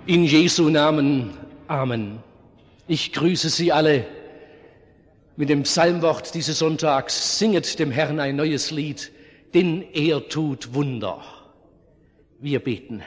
In Jesu Namen, Amen. Ich grüße Sie alle mit dem Psalmwort dieses Sonntags. Singet dem Herrn ein neues Lied, denn er tut Wunder. Wir beten.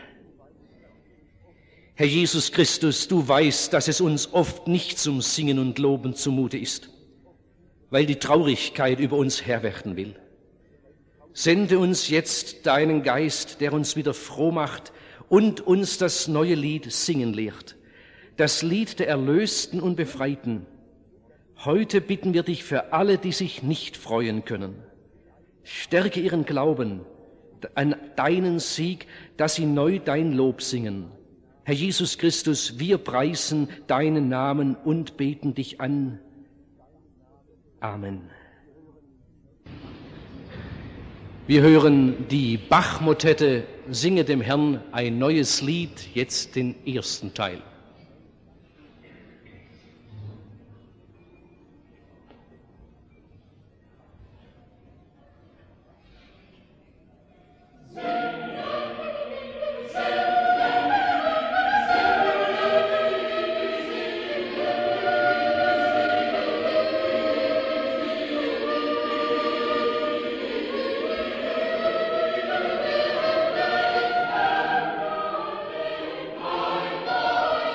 Herr Jesus Christus, du weißt, dass es uns oft nicht zum Singen und Loben zumute ist, weil die Traurigkeit über uns Herr werden will. Sende uns jetzt deinen Geist, der uns wieder froh macht und uns das neue Lied singen lehrt, das Lied der Erlösten und Befreiten. Heute bitten wir dich für alle, die sich nicht freuen können. Stärke ihren Glauben an deinen Sieg, dass sie neu dein Lob singen. Herr Jesus Christus, wir preisen deinen Namen und beten dich an. Amen. Wir hören die Bach-Motette Singe dem Herrn ein neues Lied, jetzt den ersten Teil. Bye.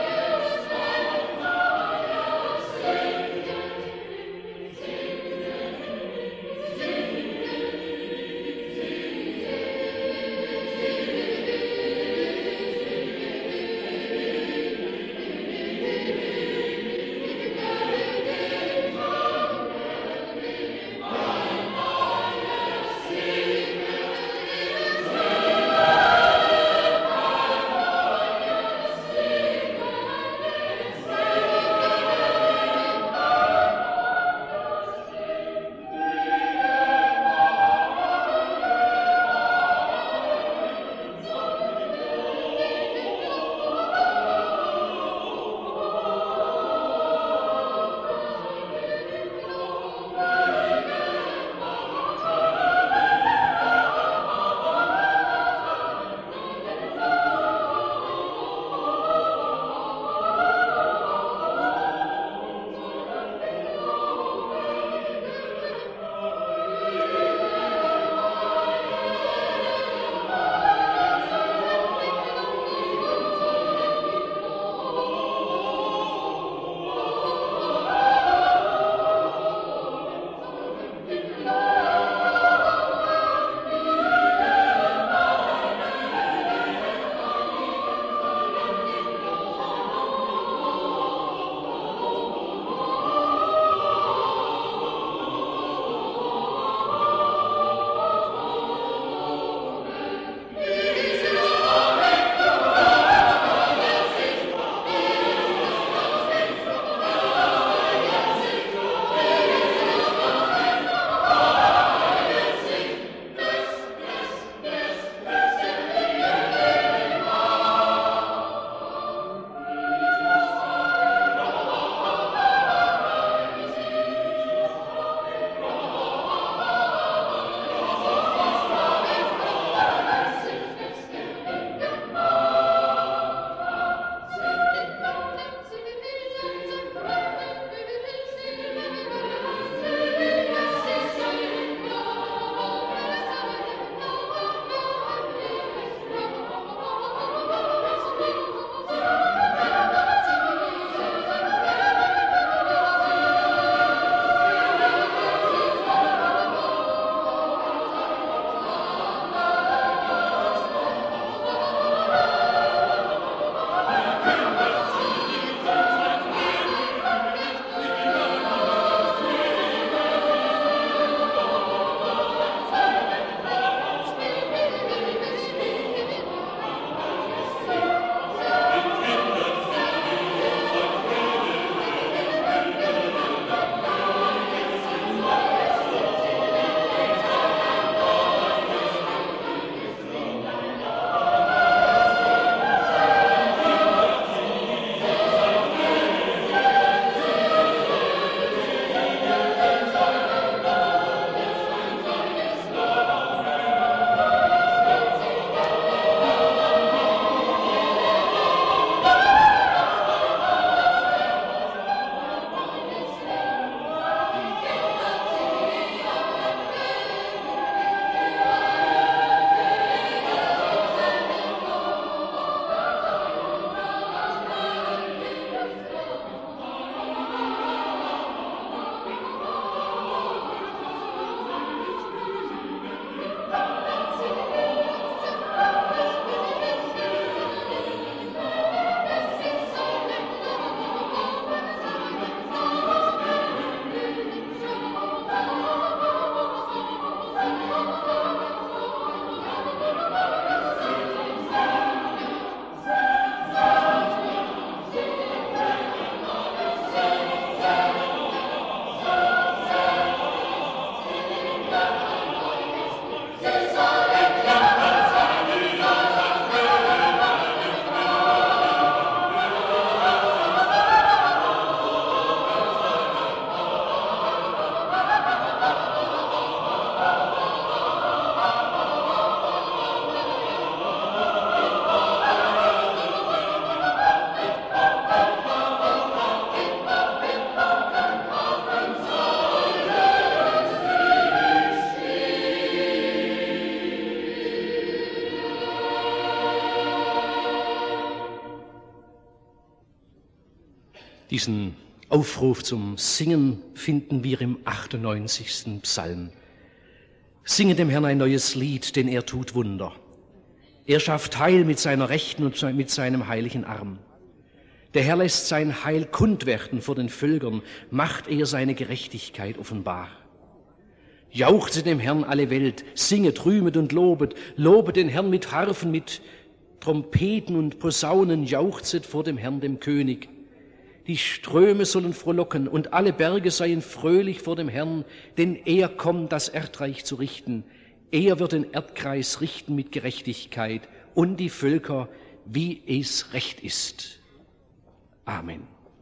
Diesen Aufruf zum Singen finden wir im 98. Psalm. Singe dem Herrn ein neues Lied, denn er tut Wunder. Er schafft Heil mit seiner Rechten und mit seinem heiligen Arm. Der Herr lässt sein Heil kund werden vor den Völkern, macht er seine Gerechtigkeit offenbar. Jauchze dem Herrn alle Welt, singet, rühmet und lobet, lobet den Herrn mit Harfen, mit Trompeten und Posaunen, jauchzet vor dem Herrn, dem König. Die Ströme sollen frohlocken und alle Berge seien fröhlich vor dem Herrn, denn er kommt, das Erdreich zu richten. Er wird den Erdkreis richten mit Gerechtigkeit und die Völker, wie es recht ist. Amen.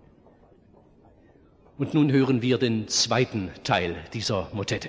Und nun hören wir den zweiten Teil dieser Motette.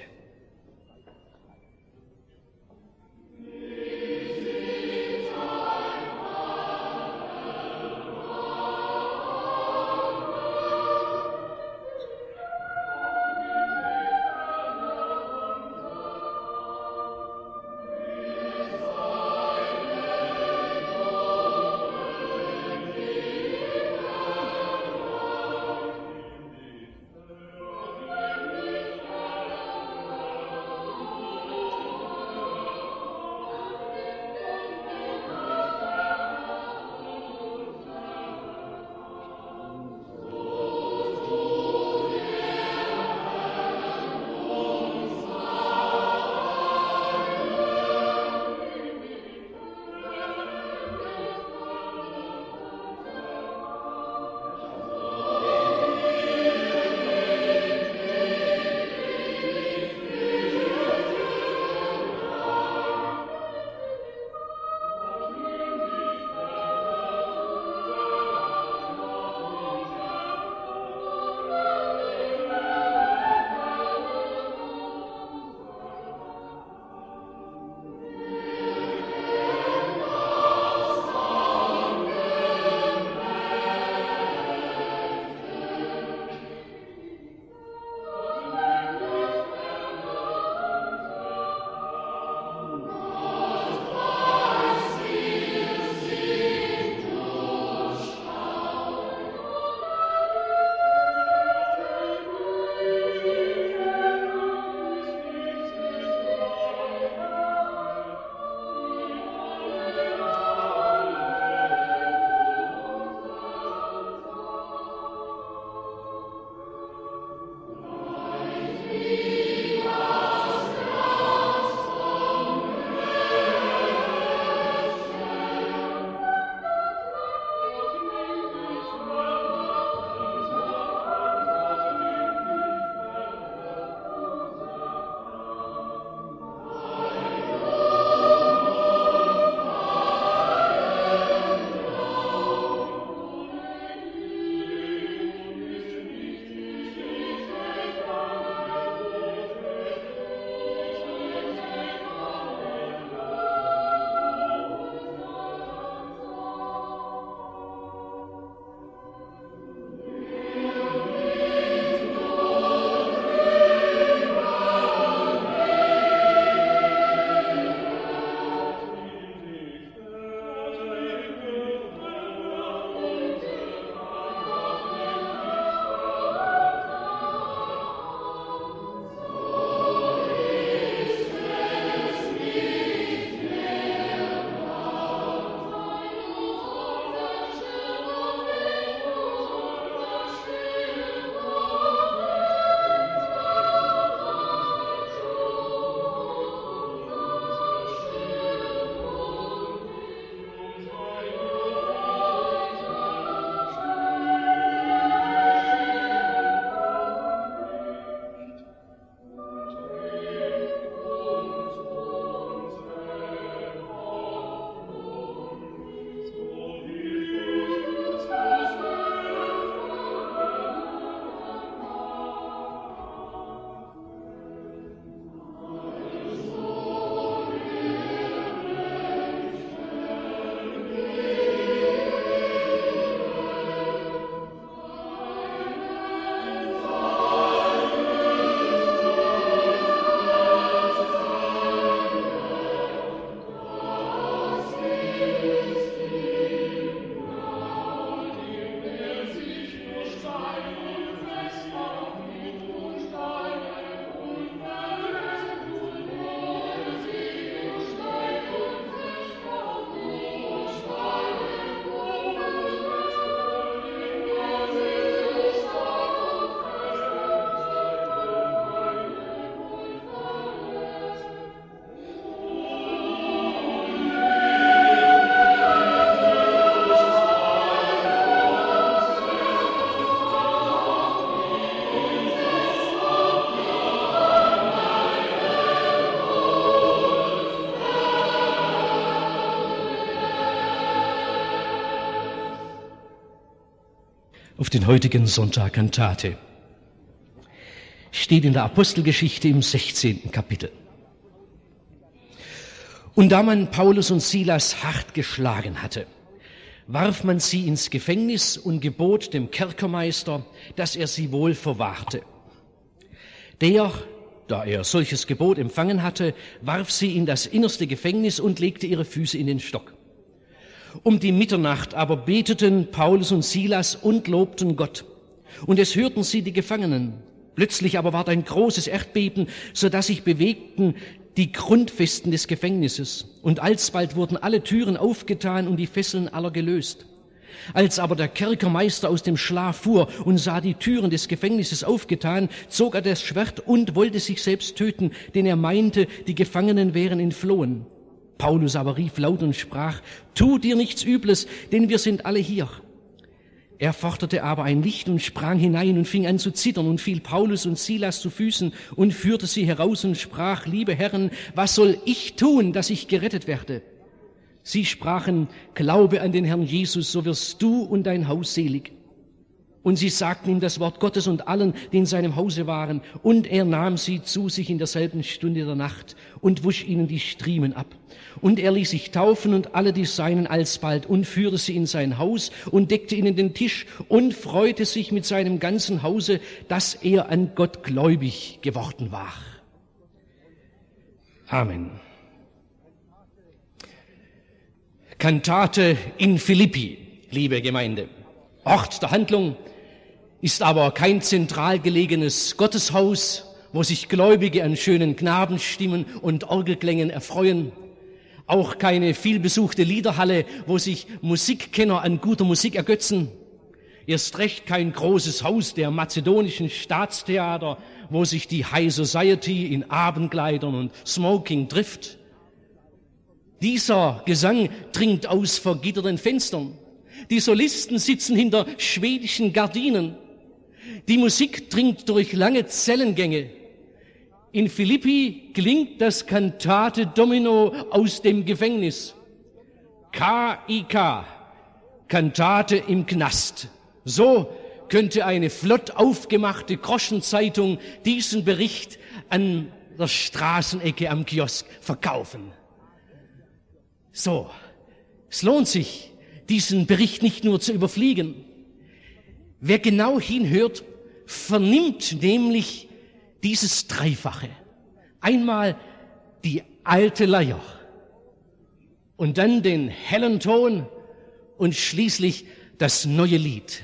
auf den heutigen Sonntag Kantate steht in der Apostelgeschichte im 16. Kapitel. Und da man Paulus und Silas hart geschlagen hatte, warf man sie ins Gefängnis und gebot dem Kerkermeister, dass er sie wohl verwahrte. Der, da er solches Gebot empfangen hatte, warf sie in das innerste Gefängnis und legte ihre Füße in den Stock. Um die Mitternacht aber beteten Paulus und Silas und lobten Gott. Und es hörten sie die Gefangenen. Plötzlich aber ward ein großes Erdbeben, so dass sich bewegten die Grundfesten des Gefängnisses. Und alsbald wurden alle Türen aufgetan und die Fesseln aller gelöst. Als aber der Kerkermeister aus dem Schlaf fuhr und sah die Türen des Gefängnisses aufgetan, zog er das Schwert und wollte sich selbst töten, denn er meinte, die Gefangenen wären entflohen. Paulus aber rief laut und sprach: Tu dir nichts Übles, denn wir sind alle hier. Er forderte aber ein Licht und sprang hinein und fing an zu zittern und fiel Paulus und Silas zu Füßen und führte sie heraus und sprach: Liebe Herren, was soll ich tun, dass ich gerettet werde? Sie sprachen: Glaube an den Herrn Jesus, so wirst du und dein Haus selig. Und sie sagten ihm das Wort Gottes und allen, die in seinem Hause waren. Und er nahm sie zu sich in derselben Stunde der Nacht und wusch ihnen die Striemen ab. Und er ließ sich taufen und alle die Seinen alsbald und führte sie in sein Haus und deckte ihnen den Tisch und freute sich mit seinem ganzen Hause, dass er an Gott gläubig geworden war. Amen. Kantate in Philippi, liebe Gemeinde. Ort der Handlung ist aber kein zentral gelegenes Gotteshaus, wo sich Gläubige an schönen Knabenstimmen und Orgelklängen erfreuen. Auch keine vielbesuchte Liederhalle, wo sich Musikkenner an guter Musik ergötzen. Erst recht kein großes Haus der mazedonischen Staatstheater, wo sich die High Society in Abendkleidern und Smoking trifft. Dieser Gesang dringt aus vergitterten Fenstern. Die Solisten sitzen hinter schwedischen Gardinen. Die Musik dringt durch lange Zellengänge. In Philippi klingt das Kantate Domino aus dem Gefängnis. K.I.K. Kantate im Knast. So könnte eine flott aufgemachte Groschenzeitung diesen Bericht an der Straßenecke am Kiosk verkaufen. So, es lohnt sich, diesen Bericht nicht nur zu überfliegen. Wer genau hinhört, vernimmt nämlich dieses Dreifache. Einmal die alte Leier und dann den hellen Ton und schließlich das neue Lied.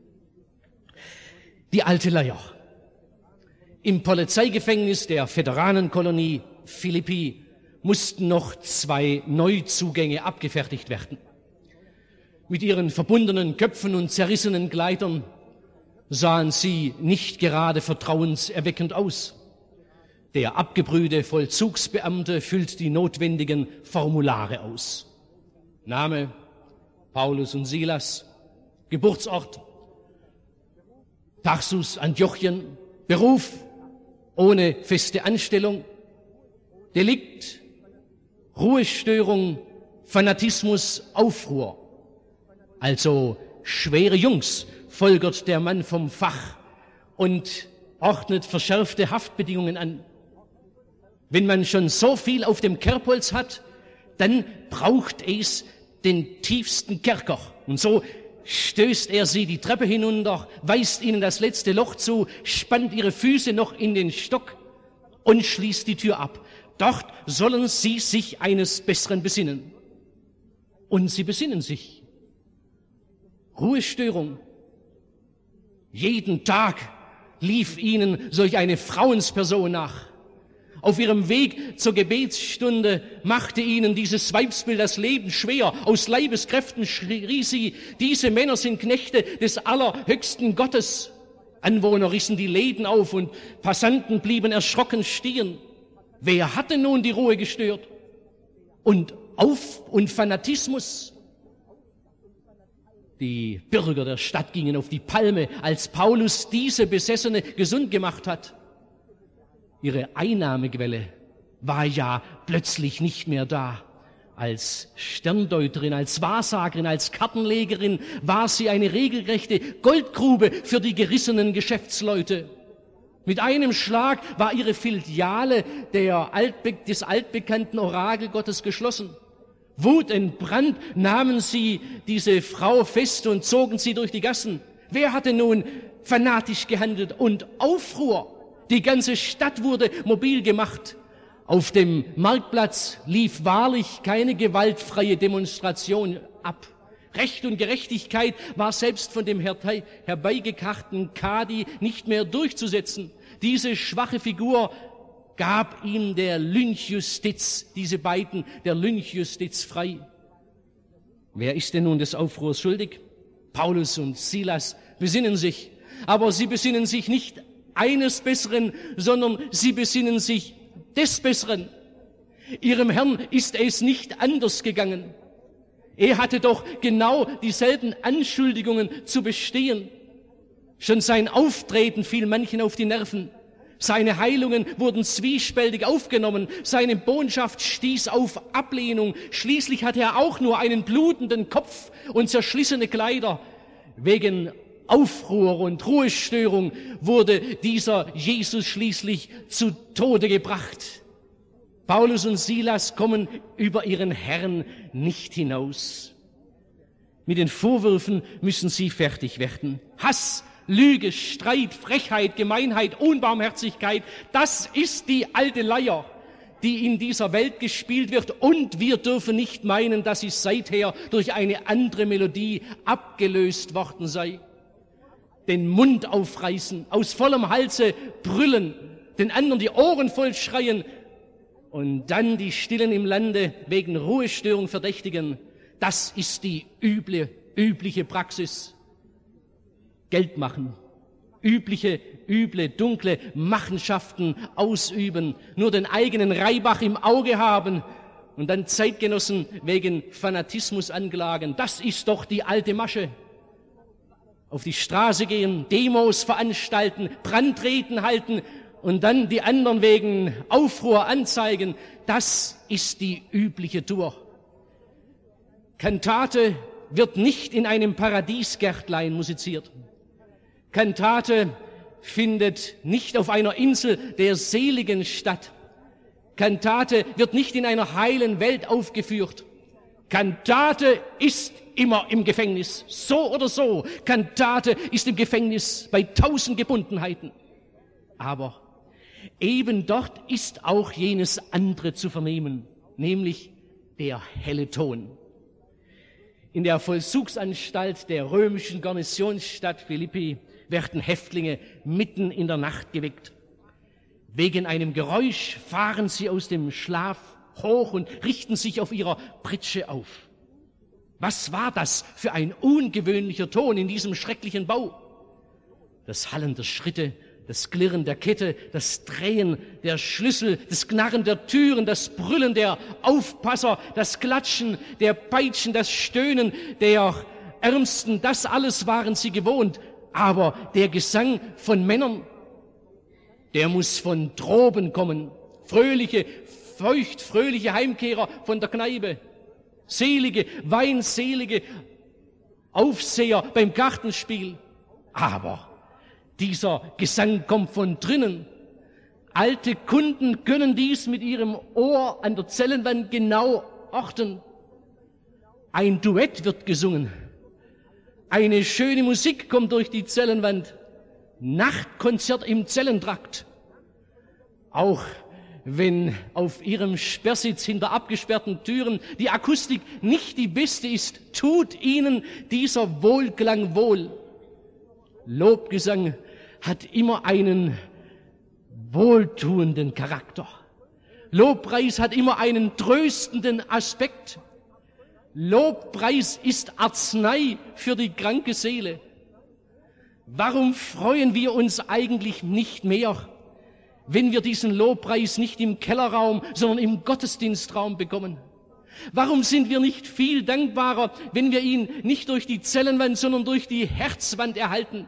Die alte Leier. Im Polizeigefängnis der Veteranenkolonie Philippi mussten noch 2 Neuzugänge abgefertigt werden. Mit ihren verbundenen Köpfen und zerrissenen Kleidern sahen sie nicht gerade vertrauenserweckend aus. Der abgebrühte Vollzugsbeamte füllt die notwendigen Formulare aus. Name: Paulus und Silas. Geburtsort: Tarsus, Antiochien. Beruf: ohne feste Anstellung. Delikt: Ruhestörung, Fanatismus, Aufruhr. Also schwere Jungs, folgert der Mann vom Fach und ordnet verschärfte Haftbedingungen an. Wenn man schon so viel auf dem Kerbholz hat, dann braucht es den tiefsten Kerker. Und so stößt er sie die Treppe hinunter, weist ihnen das letzte Loch zu, spannt ihre Füße noch in den Stock und schließt die Tür ab. Dort sollen sie sich eines Besseren besinnen. Und sie besinnen sich. Ruhestörung. Jeden Tag lief ihnen solch eine Frauensperson nach. Auf ihrem Weg zur Gebetsstunde machte ihnen dieses Weibsbild das Leben schwer. Aus Leibeskräften schrie sie: Diese Männer sind Knechte des allerhöchsten Gottes. Anwohner rissen die Läden auf und Passanten blieben erschrocken stehen. Wer hatte nun die Ruhe gestört? Und Fanatismus. Die Bürger der Stadt gingen auf die Palme, als Paulus diese Besessene gesund gemacht hat. Ihre Einnahmequelle war ja plötzlich nicht mehr da. Als Sterndeuterin, als Wahrsagerin, als Kartenlegerin war sie eine regelrechte Goldgrube für die gerissenen Geschäftsleute. Mit einem Schlag war ihre Filiale des altbekannten Orakelgottes geschlossen. Wutentbrannt nahmen sie diese Frau fest und zogen sie durch die Gassen. Wer hatte nun fanatisch gehandelt? Und Aufruhr. Die ganze Stadt wurde mobil gemacht. Auf dem Marktplatz lief wahrlich keine gewaltfreie Demonstration ab. Recht und Gerechtigkeit war selbst von dem herbeigekarrten Kadi nicht mehr durchzusetzen. Diese schwache Figur gab ihm der Lynchjustiz, diese beiden, der Lynchjustiz frei. Wer ist denn nun des Aufruhrs schuldig? Paulus und Silas besinnen sich. Aber sie besinnen sich nicht eines Besseren, sondern sie besinnen sich des Besseren. Ihrem Herrn ist es nicht anders gegangen. Er hatte doch genau dieselben Anschuldigungen zu bestehen. Schon sein Auftreten fiel manchen auf die Nerven. Seine Heilungen wurden zwiespältig aufgenommen. Seine Botschaft stieß auf Ablehnung. Schließlich hatte er auch nur einen blutenden Kopf und zerschlissene Kleider. Wegen Aufruhr und Ruhestörung wurde dieser Jesus schließlich zu Tode gebracht. Paulus und Silas kommen über ihren Herrn nicht hinaus. Mit den Vorwürfen müssen sie fertig werden. Hass, Lüge, Streit, Frechheit, Gemeinheit, Unbarmherzigkeit, das ist die alte Leier, die in dieser Welt gespielt wird. Und wir dürfen nicht meinen, dass sie seither durch eine andere Melodie abgelöst worden sei. Den Mund aufreißen, aus vollem Halse brüllen, den anderen die Ohren voll schreien und dann die Stillen im Lande wegen Ruhestörung verdächtigen. Das ist die übliche Praxis. Geld machen, üble, dunkle Machenschaften ausüben, nur den eigenen Reibach im Auge haben und dann Zeitgenossen wegen Fanatismus anklagen. Das ist doch die alte Masche. Auf die Straße gehen, Demos veranstalten, Brandreden halten und dann die anderen wegen Aufruhr anzeigen. Das ist die übliche Tour. Kantate wird nicht in einem Paradiesgärtlein musiziert. Kantate findet nicht auf einer Insel der Seligen statt. Kantate wird nicht in einer heilen Welt aufgeführt. Kantate ist immer im Gefängnis, so oder so. Kantate ist im Gefängnis bei 1000 Gebundenheiten. Aber eben dort ist auch jenes andere zu vernehmen, nämlich der helle Ton. In der Vollzugsanstalt der römischen Garnisonsstadt Philippi werden Häftlinge mitten in der Nacht geweckt. Wegen einem Geräusch fahren sie aus dem Schlaf hoch und richten sich auf ihrer Pritsche auf. Was war das für ein ungewöhnlicher Ton in diesem schrecklichen Bau? Das Hallen der Schritte, das Klirren der Kette, das Drehen der Schlüssel, das Knarren der Türen, das Brüllen der Aufpasser, das Klatschen der Peitschen, das Stöhnen der Ärmsten, das alles waren sie gewohnt. Aber der Gesang von Männern, der muss von droben kommen. Fröhliche, feuchtfröhliche Heimkehrer von der Kneipe. Selige, weinselige Aufseher beim Kartenspiel. Aber dieser Gesang kommt von drinnen. Alte Kunden können dies mit ihrem Ohr an der Zellenwand genau orten. Ein Duett wird gesungen. Eine schöne Musik kommt durch die Zellenwand. Nachtkonzert im Zellentrakt. Auch wenn auf ihrem Sperrsitz hinter abgesperrten Türen die Akustik nicht die beste ist, tut ihnen dieser Wohlklang wohl. Lobgesang hat immer einen wohltuenden Charakter. Lobpreis hat immer einen tröstenden Aspekt. Lobpreis ist Arznei für die kranke Seele. Warum freuen wir uns eigentlich nicht mehr, wenn wir diesen Lobpreis nicht im Kellerraum, sondern im Gottesdienstraum bekommen? Warum sind wir nicht viel dankbarer, wenn wir ihn nicht durch die Zellenwand, sondern durch die Herzwand erhalten?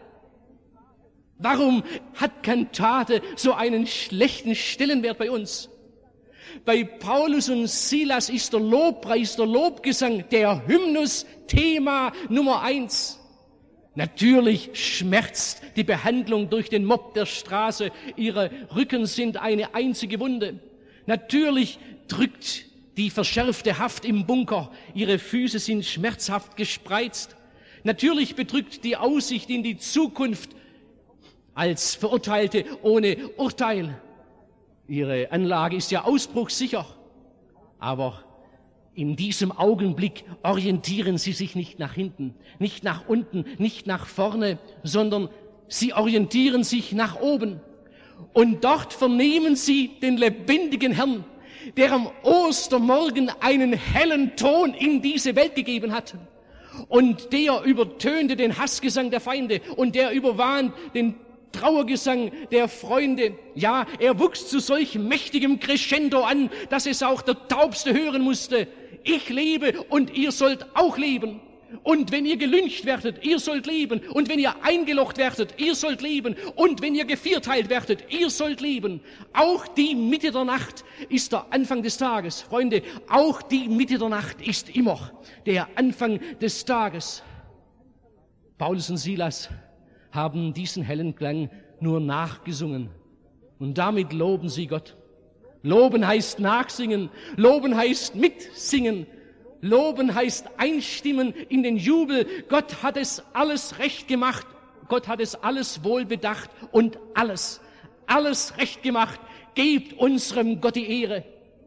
Warum hat Kantate so einen schlechten Stellenwert bei uns? Bei Paulus und Silas ist der Lobpreis, der Lobgesang, der Hymnus Thema Nummer 1. Natürlich schmerzt die Behandlung durch den Mob der Straße. Ihre Rücken sind eine einzige Wunde. Natürlich drückt die verschärfte Haft im Bunker. Ihre Füße sind schmerzhaft gespreizt. Natürlich bedrückt die Aussicht in die Zukunft als Verurteilte ohne Urteil. Ihre Anlage ist ja ausbruchssicher. Aber in diesem Augenblick orientieren sie sich nicht nach hinten, nicht nach unten, nicht nach vorne, sondern sie orientieren sich nach oben. Und dort vernehmen sie den lebendigen Herrn, der am Ostermorgen einen hellen Ton in diese Welt gegeben hat. Und der übertönte den Hassgesang der Feinde und der überwand den Trauergesang der Freunde. Ja, er wuchs zu solch mächtigem Crescendo an, dass es auch der Taubste hören musste. Ich lebe und ihr sollt auch leben. Und wenn ihr gelyncht werdet, ihr sollt leben. Und wenn ihr eingelocht werdet, ihr sollt leben. Und wenn ihr gevierteilt werdet, ihr sollt leben. Auch die Mitte der Nacht ist der Anfang des Tages. Freunde, auch die Mitte der Nacht ist immer der Anfang des Tages. Paulus und Silas haben diesen hellen Klang nur nachgesungen. Und damit loben sie Gott. Loben heißt nachsingen. Loben heißt mitsingen. Loben heißt einstimmen in den Jubel. Gott hat es alles recht gemacht. Gott hat es alles wohl bedacht und alles recht gemacht. Gebt unserem Gott die Ehre.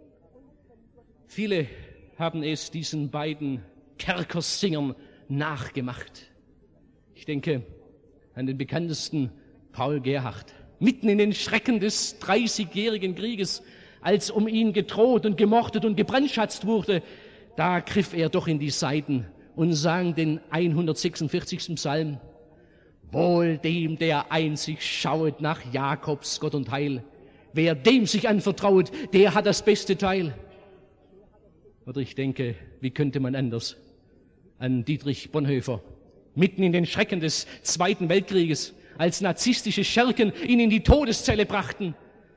Viele haben es diesen beiden Kerkersingern nachgemacht. Ich denke an den bekanntesten Paul Gerhardt. Mitten in den Schrecken des 30-jährigen Krieges, als um ihn gedroht und gemordet und gebrandschatzt wurde, da griff er doch in die Saiten und sang den 146. Psalm. Wohl dem, der einzig schauet nach Jakobs Gott und Heil. Wer dem sich anvertrauet, der hat das beste Teil. Oder ich denke, wie könnte man anders, an Dietrich Bonhoeffer. Mitten in den Schrecken des Zweiten Weltkrieges, als narzisstische Schergen ihn in die Todeszelle brachten.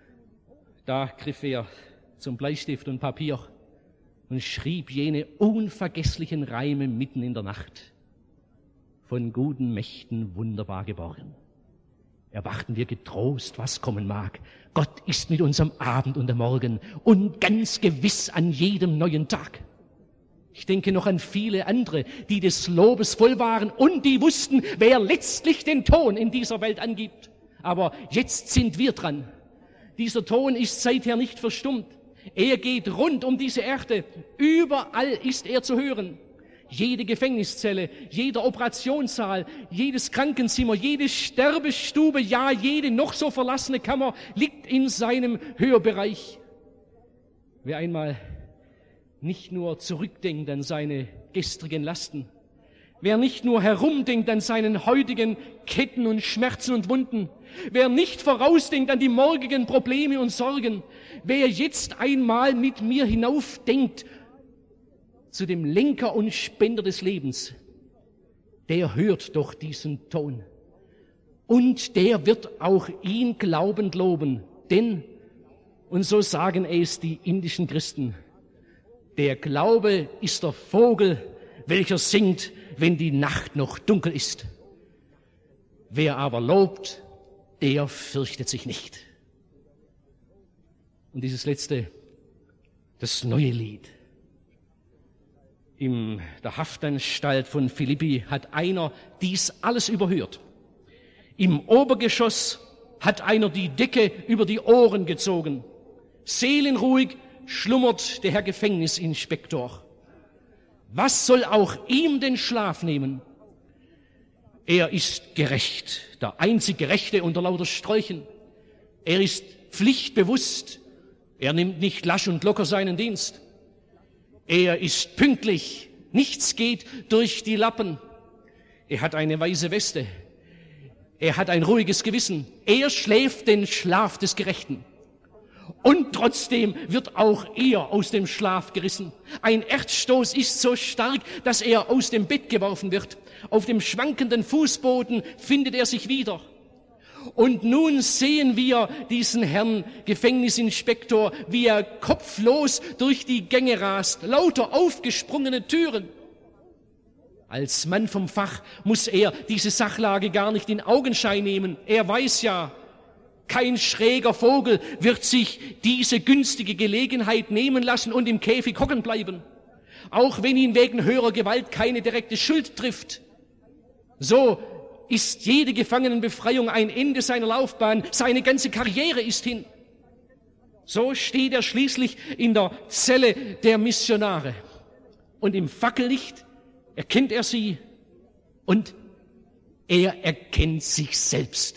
Da griff er zum Bleistift und Papier und schrieb jene unvergesslichen Reime mitten in der Nacht. Von guten Mächten wunderbar geborgen. Erwarten wir getrost, was kommen mag. Gott ist mit uns am Abend und am Morgen und ganz gewiss an jedem neuen Tag. Ich denke noch an viele andere, die des Lobes voll waren und die wussten, wer letztlich den Ton in dieser Welt angibt. Aber jetzt sind wir dran. Dieser Ton ist seither nicht verstummt. Er geht rund um diese Erde. Überall ist er zu hören. Jede Gefängniszelle, jeder Operationssaal, jedes Krankenzimmer, jede Sterbestube, ja, jede noch so verlassene Kammer liegt in seinem Hörbereich. Wer einmal nicht nur zurückdenkt an seine gestrigen Lasten, wer nicht nur herumdenkt an seinen heutigen Ketten und Schmerzen und Wunden, wer nicht vorausdenkt an die morgigen Probleme und Sorgen, wer jetzt einmal mit mir hinaufdenkt zu dem Lenker und Spender des Lebens, der hört doch diesen Ton. Und der wird auch ihn glaubend loben, denn, und so sagen es die indischen Christen, der Glaube ist der Vogel, welcher singt, wenn die Nacht noch dunkel ist. Wer aber lobt, der fürchtet sich nicht. Und dieses letzte, das neue Lied. In der Haftanstalt von Philippi hat einer dies alles überhört. Im Obergeschoss hat einer die Decke über die Ohren gezogen. Seelenruhig schlummert der Herr Gefängnisinspektor. Was soll auch ihm den Schlaf nehmen? Er ist gerecht, der einzig Gerechte unter lauter Sträuchen. Er ist pflichtbewusst. Er nimmt nicht lasch und locker seinen Dienst. Er ist pünktlich. Nichts geht durch die Lappen. Er hat eine weiße Weste. Er hat ein ruhiges Gewissen. Er schläft den Schlaf des Gerechten. Und trotzdem wird auch er aus dem Schlaf gerissen. Ein Erdstoß ist so stark, dass er aus dem Bett geworfen wird. Auf dem schwankenden Fußboden findet er sich wieder. Und nun sehen wir diesen Herrn Gefängnisinspektor, wie er kopflos durch die Gänge rast, lauter aufgesprungene Türen. Als Mann vom Fach muss er diese Sachlage gar nicht in Augenschein nehmen. Er weiß ja, kein schräger Vogel wird sich diese günstige Gelegenheit nehmen lassen und im Käfig hocken bleiben, auch wenn ihn wegen höherer Gewalt keine direkte Schuld trifft. So ist jede Gefangenenbefreiung ein Ende seiner Laufbahn, seine ganze Karriere ist hin. So steht er schließlich in der Zelle der Missionare und im Fackellicht erkennt er sie und er erkennt sich selbst.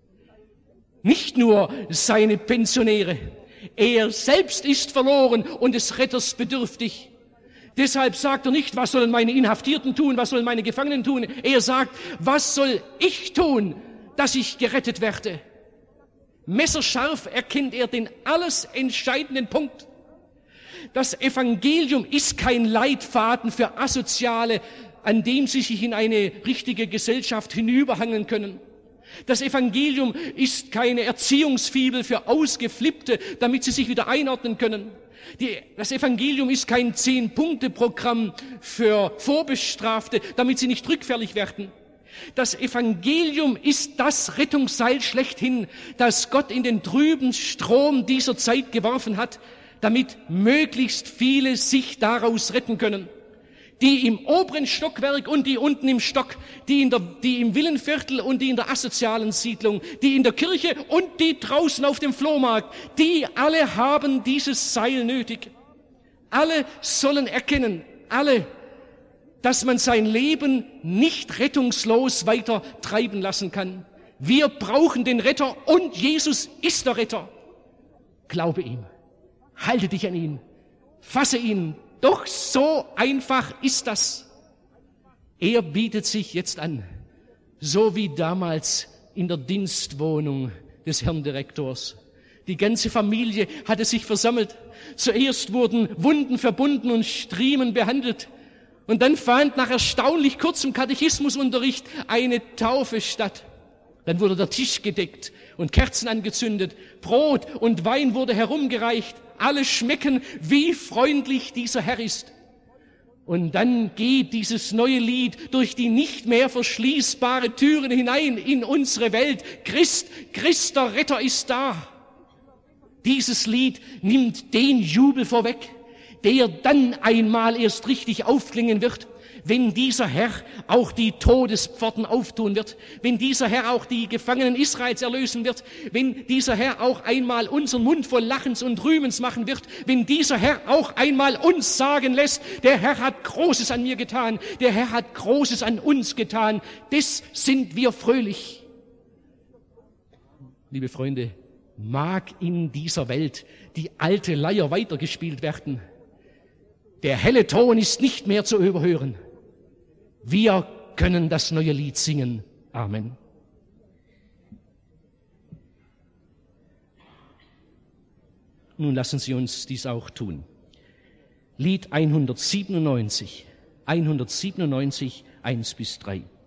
Nicht nur seine Pensionäre, er selbst ist verloren und des Retters bedürftig. Deshalb sagt er nicht, was sollen meine Inhaftierten tun, was sollen meine Gefangenen tun. Er sagt, was soll ich tun, dass ich gerettet werde? Messerscharf erkennt er den alles entscheidenden Punkt. Das Evangelium ist kein Leitfaden für Asoziale, an dem sie sich in eine richtige Gesellschaft hinüberhangeln können. Das Evangelium ist keine Erziehungsfibel für Ausgeflippte, damit sie sich wieder einordnen können. Das Evangelium ist kein 10-Punkte-Programm für Vorbestrafte, damit sie nicht rückfällig werden. Das Evangelium ist das Rettungsseil schlechthin, das Gott in den trüben Strom dieser Zeit geworfen hat, damit möglichst viele sich daraus retten können. Die im oberen Stockwerk und die unten im Stock, die im Villenviertel und die in der asozialen Siedlung, die in der Kirche und die draußen auf dem Flohmarkt, die alle haben dieses Seil nötig. Alle sollen erkennen, dass man sein Leben nicht rettungslos weiter treiben lassen kann. Wir brauchen den Retter und Jesus ist der Retter. Glaube ihm, halte dich an ihn, fasse ihn. Doch so einfach ist das. Er bietet sich jetzt an, so wie damals in der Dienstwohnung des Herrn Direktors. Die ganze Familie hatte sich versammelt. Zuerst wurden Wunden verbunden und Striemen behandelt. Und dann fand nach erstaunlich kurzem Katechismusunterricht eine Taufe statt. Dann wurde der Tisch gedeckt und Kerzen angezündet. Brot und Wein wurde herumgereicht. Alle schmecken, wie freundlich dieser Herr ist. Und dann geht dieses neue Lied durch die nicht mehr verschließbare Türen hinein in unsere Welt. Christ, der Retter ist da. Dieses Lied nimmt den Jubel vorweg, der dann einmal erst richtig aufklingen wird, wenn dieser Herr auch die Todespforten auftun wird, wenn dieser Herr auch die Gefangenen Israels erlösen wird, wenn dieser Herr auch einmal unseren Mund voll Lachens und Rühmens machen wird, wenn dieser Herr auch einmal uns sagen lässt, der Herr hat Großes an mir getan, der Herr hat Großes an uns getan, des sind wir fröhlich. Liebe Freunde, mag in dieser Welt die alte Leier weitergespielt werden. Der helle Ton ist nicht mehr zu überhören. Wir können das neue Lied singen. Amen. Nun lassen Sie uns dies auch tun. Lied 197, 1 bis 3.